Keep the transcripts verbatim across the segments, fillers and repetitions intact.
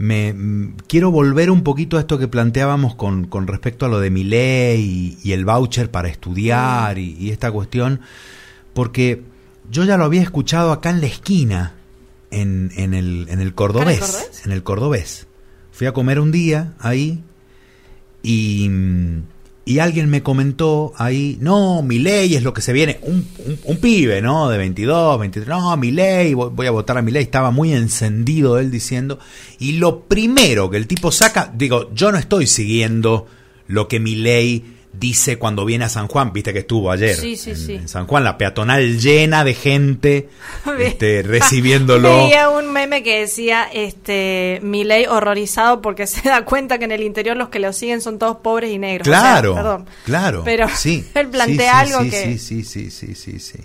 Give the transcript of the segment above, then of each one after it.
me m, quiero volver un poquito a esto que planteábamos con, con respecto a lo de Milei y, y el voucher para estudiar y, y esta cuestión, porque yo ya lo había escuchado acá en la esquina, en, en, el, en el Cordobés, ¿En el Cordobés? en el Cordobés. Fui a comer un día ahí y, y alguien me comentó ahí, no, Milei es lo que se viene, un, un, un pibe, ¿no? De veintidós, veintitrés, no, Milei, voy, voy a votar a Milei, estaba muy encendido él diciendo, y lo primero que el tipo saca, digo, yo no estoy siguiendo lo que Milei dice cuando viene a San Juan, viste que estuvo ayer sí, sí, en, sí. en San Juan, la peatonal llena de gente este, recibiéndolo. Veía un meme que decía este Milei horrorizado porque se da cuenta que en el interior los que lo siguen son todos pobres y negros. Claro, o sea, perdón. claro. Pero sí, él plantea sí, sí, algo sí, que... Sí, sí, sí, sí, sí, sí.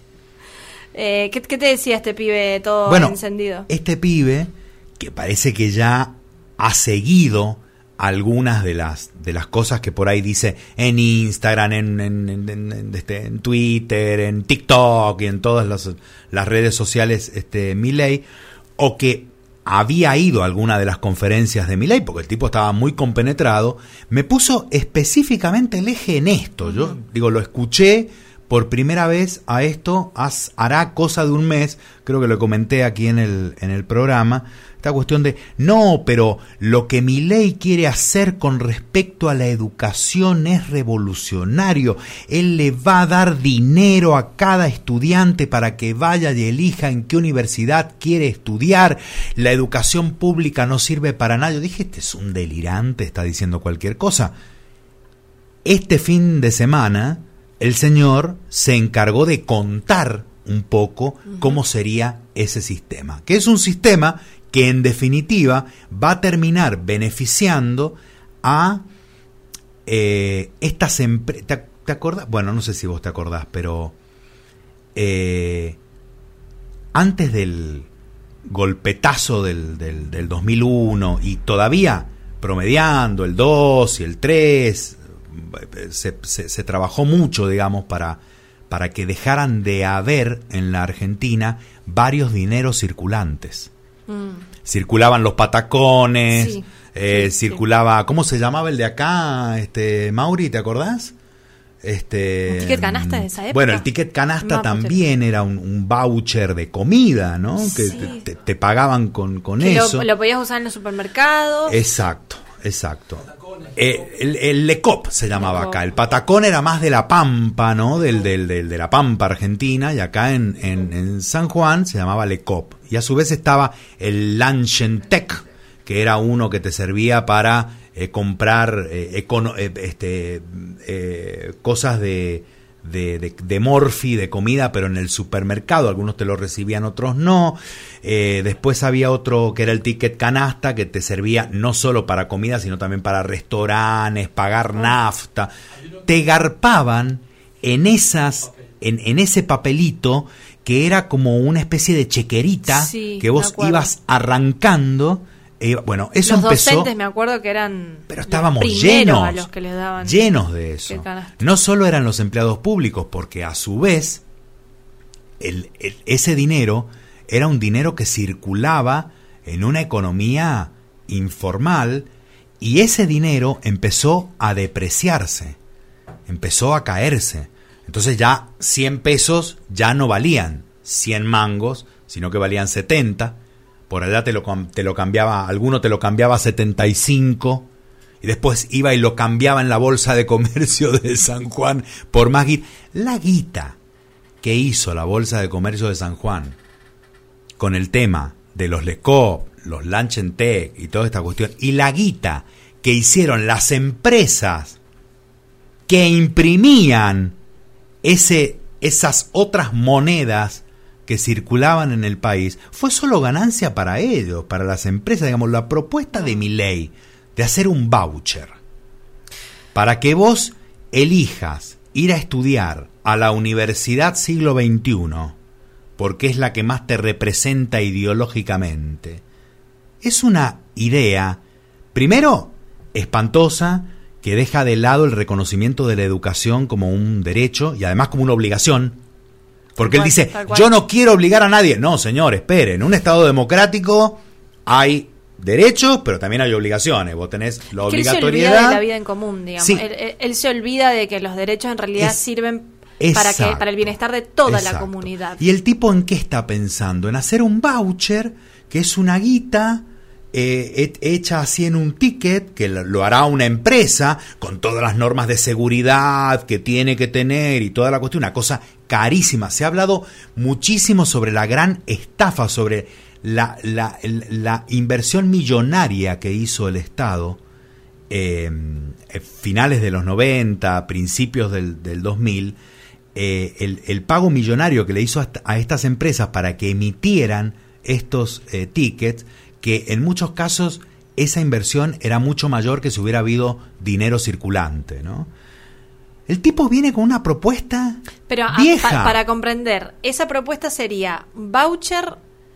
Eh, ¿qué, ¿Qué te decía este pibe todo bueno, encendido? Este pibe, que parece que ya ha seguido algunas de las de las cosas que por ahí dice en Instagram, en, en, en, en, este, en Twitter, en TikTok y en todas las, las redes sociales este, Milei, o que había ido a alguna de las conferencias de Milei, porque el tipo estaba muy compenetrado, me puso específicamente el eje en esto. Yo digo, lo escuché por primera vez a esto, has, hará cosa de un mes, creo que lo comenté aquí en el, en el programa, esta cuestión de, no, pero lo que Milei quiere hacer con respecto a la educación es revolucionario. Él le va a dar dinero a cada estudiante para que vaya y elija en qué universidad quiere estudiar. La educación pública no sirve para nada. Yo dije, este es un delirante, está diciendo cualquier cosa. Este fin de semana, el señor se encargó de contar un poco cómo sería ese sistema, que es un sistema que en definitiva va a terminar beneficiando a eh, estas empresas. ¿Te, ¿Te acordás? Bueno, no sé si vos te acordás, pero eh, antes del golpetazo del, del, del dos mil uno y todavía promediando el dos y el tres, se, se, se trabajó mucho, digamos, para, para que dejaran de haber en la Argentina varios dineros circulantes. Mm. Circulaban los patacones, sí, eh, sí, circulaba, sí. ¿Cómo se llamaba el de acá, este Mauri, te acordás? Este, ¿El ticket canasta de esa época? Bueno, el ticket canasta no, también era un, un voucher de comida, ¿no? Que sí. te, te, te pagaban con, con que eso. Lo, lo podías usar en los supermercados. Exacto, exacto. Eh, el, el Lecop se llamaba Lecop. Acá. El patacón era más de la Pampa, ¿no? Del, del, del, de la Pampa Argentina, y acá en, en, en San Juan se llamaba Lecop. Y a su vez estaba el Lanchentec, que era uno que te servía para eh, comprar eh, econo- eh, este, eh, cosas de, de, de, de morfi, de comida, pero en el supermercado. Algunos te lo recibían, otros no. Eh, después había otro que era el ticket canasta, que te servía no solo para comida, sino también para restaurantes, pagar nafta. Te garpaban en esas, en, en ese papelito que era como una especie de chequerita, sí, que vos ibas arrancando. Eh, bueno, eso los empezó. Los docentes me acuerdo que eran. Pero estábamos los llenos, a los que les daban llenos de eso. No solo eran los empleados públicos, porque a su vez el, el, ese dinero era un dinero que circulaba en una economía informal, y ese dinero empezó a depreciarse, empezó a caerse. Entonces ya cien pesos ya no valían cien mangos, sino que valían setenta. Por allá te lo, te lo cambiaba, alguno te lo cambiaba a setenta y cinco, y después iba y lo cambiaba en la bolsa de comercio de San Juan por más guita. La guita que hizo la bolsa de comercio de San Juan con el tema de los Lecop, los Lanchentec y toda esta cuestión, y la guita que hicieron las empresas que imprimían ese, esas otras monedas que circulaban en el país, fue solo ganancia para ellos, para las empresas. Digamos, la propuesta de Milei de hacer un voucher para que vos elijas ir a estudiar a la Universidad Siglo veintiuno, porque es la que más te representa ideológicamente, es una idea, primero, espantosa, que deja de lado el reconocimiento de la educación como un derecho y además como una obligación. Porque él dice, yo no quiero obligar a nadie. No, señor, espere, en un Estado democrático hay derechos, pero también hay obligaciones. Vos tenés la es que obligatoriedad. Él se olvida de la vida en común, digamos. Sí. Él, él, él se olvida de que los derechos en realidad Es, sirven para que para el bienestar de toda exacto. la comunidad. ¿Y el tipo en qué está pensando? En hacer un voucher, que es una guita eh, hecha así en un ticket, que lo hará una empresa, con todas las normas de seguridad que tiene que tener y toda la cuestión, una cosa carísima. Se ha hablado muchísimo sobre la gran estafa, sobre la, la, la inversión millonaria que hizo el Estado eh, finales de los noventa, principios del, del dos mil, eh, el, el pago millonario que le hizo a, a estas empresas para que emitieran estos eh, tickets, que en muchos casos esa inversión era mucho mayor que si hubiera habido dinero circulante, ¿no? El tipo viene con una propuesta Pero vieja. A, pa, para comprender, esa propuesta sería voucher.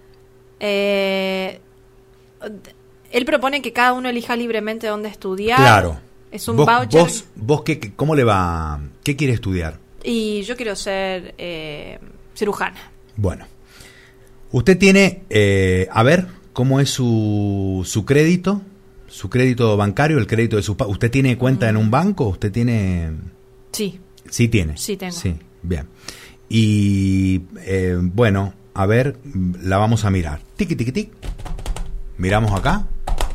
Eh, él propone que cada uno elija libremente dónde estudiar. Claro. Es un vos, voucher. Vos, vos qué, ¿cómo le va? ¿Qué quiere estudiar? Y yo quiero ser eh, cirujana. Bueno. Usted tiene, eh, a ver, ¿cómo es su, su crédito? ¿Su crédito bancario? ¿El crédito de su... ¿Usted tiene cuenta mm. en un banco? ¿Usted tiene...? Sí. Sí tiene. Sí tengo. Sí, bien. Y, eh, bueno, a ver, la vamos a mirar. Tiki, tiki, tiki. Miramos acá.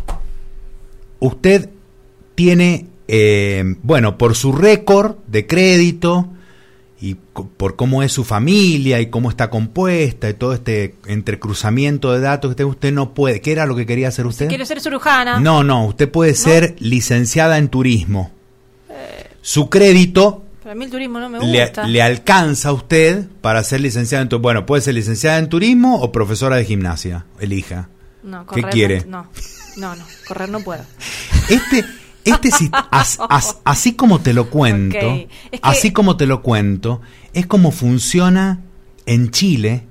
Usted tiene, eh, bueno, por su récord de crédito... y por cómo es su familia y cómo está compuesta y todo este entrecruzamiento de datos que usted no puede. ¿Qué era lo que quería hacer usted? Quiero ser cirujana. No, no, usted puede ¿No? ser licenciada en turismo. Eh, su crédito... Para mí el turismo no me gusta. Le, le alcanza a usted para ser licenciada en turismo. Bueno, puede ser licenciada en turismo o profesora de gimnasia. Elija. No, correr, ¿Qué quiere? No, no, no, correr no puedo. Este... Este as, as, así como te lo cuento, okay. es que... así como te lo cuento, es como funciona en Chile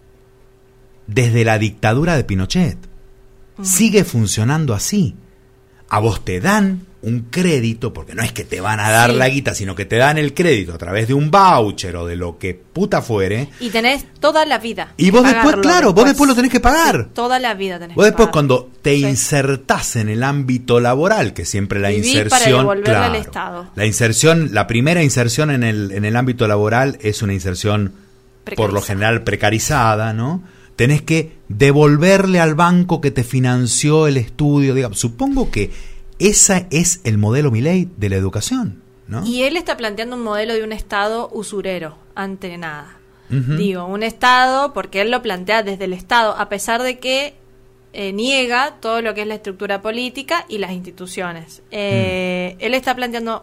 desde la dictadura de Pinochet. Uh-huh. Sigue funcionando así. A vos te dan un crédito, porque no es que te van a dar sí. la guita, sino que te dan el crédito a través de un voucher o de lo que puta fuere. Y tenés toda la vida. Y vos después, claro, después. vos después lo tenés que pagar. Sí, toda la vida tenés vos que después pagar. Cuando te sí. insertás en el ámbito laboral, que siempre la Viví inserción... para devolverle claro, al Estado. La inserción, la primera inserción en el, en el ámbito laboral es una inserción por lo general precarizada, ¿no? Tenés que devolverle al banco que te financió el estudio, digamos. Supongo que ese es el modelo Milei de la educación, ¿no? Y él está planteando un modelo de un Estado usurero, ante nada. Uh-huh. Digo, un Estado, porque él lo plantea desde el Estado, a pesar de que eh, niega todo lo que es la estructura política y las instituciones. Eh, mm. Él está planteando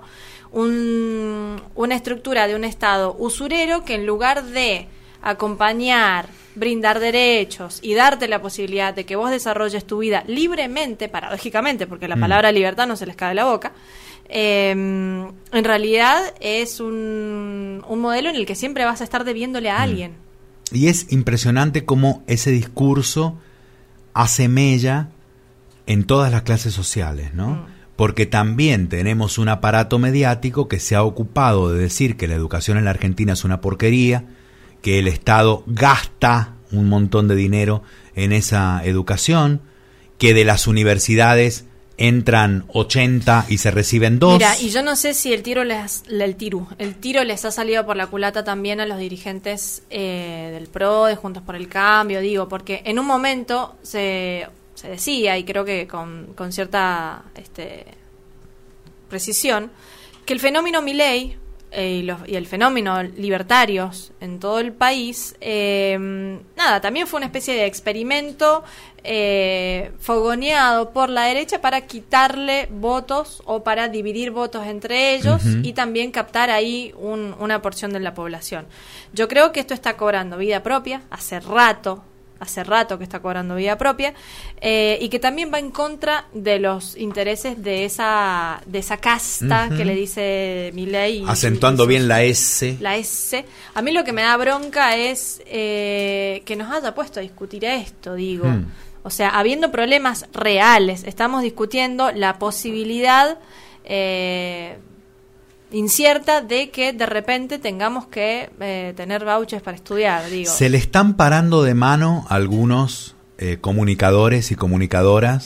un, una estructura de un Estado usurero que en lugar de acompañar, brindar derechos y darte la posibilidad de que vos desarrolles tu vida libremente, paradójicamente, porque la mm. palabra libertad no se les cae de la boca, eh, en realidad es un, un modelo en el que siempre vas a estar debiéndole a mm. alguien. Y es impresionante cómo ese discurso hace mella en todas las clases sociales, ¿no? Mm. Porque también tenemos un aparato mediático que se ha ocupado de decir que la educación en la Argentina es una porquería, que el Estado gasta un montón de dinero en esa educación, que de las universidades entran ochenta y se reciben dos. Mira, y yo no sé si el tiro les, el tiro, el tiro les ha salido por la culata también a los dirigentes eh, del P R O, de Juntos por el Cambio, digo, porque en un momento se, se decía, y creo que con, con cierta este, precisión, que el fenómeno Milei Eh, y, los, y el fenómeno libertarios en todo el país, eh, nada, también fue una especie de experimento eh, fogoneado por la derecha para quitarle votos o para dividir votos entre ellos uh-huh. y también captar ahí un, una porción de la población. Yo creo que esto está cobrando vida propia, hace rato, hace rato que está cobrando vida propia, eh, y que también va en contra de los intereses de esa de esa casta uh-huh. que le dice Milei. Acentuando y, y bien la S. La S. A mí lo que me da bronca es eh, que nos haya puesto a discutir esto, digo. Hmm. O sea, habiendo problemas reales, estamos discutiendo la posibilidad eh, incierta de que de repente tengamos que eh, tener vouchers para estudiar, digo. Se le están parando de mano algunos eh, comunicadores y comunicadoras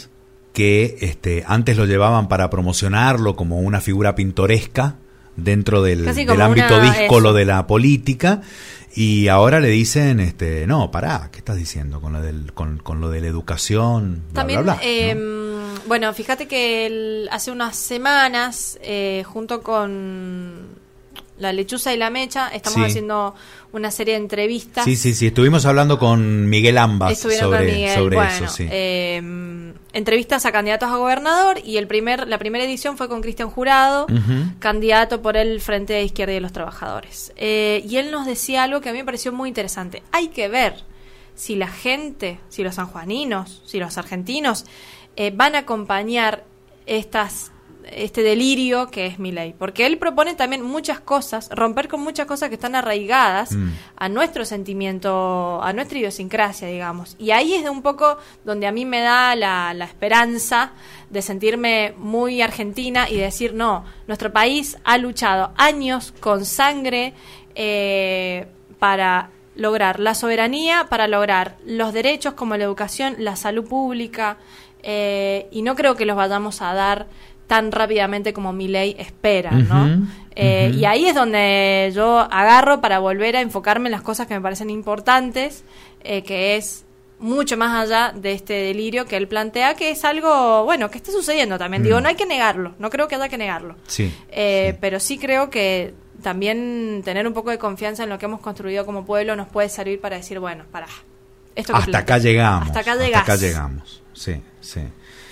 que este, antes lo llevaban para promocionarlo como una figura pintoresca dentro del, del ámbito una, díscolo eso. de la política, y ahora le dicen, este, no, pará, ¿qué estás diciendo con lo del, con, con lo de la educación? Bla, También, bla, bla, eh, ¿no? Bueno, fíjate que el, hace unas semanas, eh, junto con La Lechuza y la Mecha, estamos sí. haciendo una serie de entrevistas. Sí, sí, sí, estuvimos hablando con Miguel Ambas Estuvieron sobre, con Miguel. sobre bueno, eso, sí. Eh, entrevistas a candidatos a gobernador, y el primer la primera edición fue con Cristian Jurado, uh-huh. candidato por el Frente de Izquierda y de los Trabajadores. Eh, y él nos decía algo que a mí me pareció muy interesante. Hay que ver si la gente, si los sanjuaninos, si los argentinos eh, van a acompañar estas este delirio que es Milei, porque él propone también muchas cosas, romper con muchas cosas que están arraigadas mm. a nuestro sentimiento, a nuestra idiosincrasia, digamos, y ahí es de un poco donde a mí me da la, la esperanza de sentirme muy argentina y decir, no, nuestro país ha luchado años con sangre eh, para lograr la soberanía, para lograr los derechos como la educación, la salud pública, eh, y no creo que los vayamos a dar tan rápidamente como Milei espera, ¿no? Uh-huh, eh, uh-huh. Y ahí es donde yo agarro para volver a enfocarme en las cosas que me parecen importantes, eh, que es mucho más allá de este delirio que él plantea, que es algo, bueno, que está sucediendo también. Mm. Digo, no hay que negarlo, no creo que haya que negarlo. Sí, eh, sí. Pero sí creo que también tener un poco de confianza en lo que hemos construido como pueblo nos puede servir para decir, bueno, pará. Esto hasta acá llegamos. Hasta acá hasta llegás. acá llegamos, sí, sí.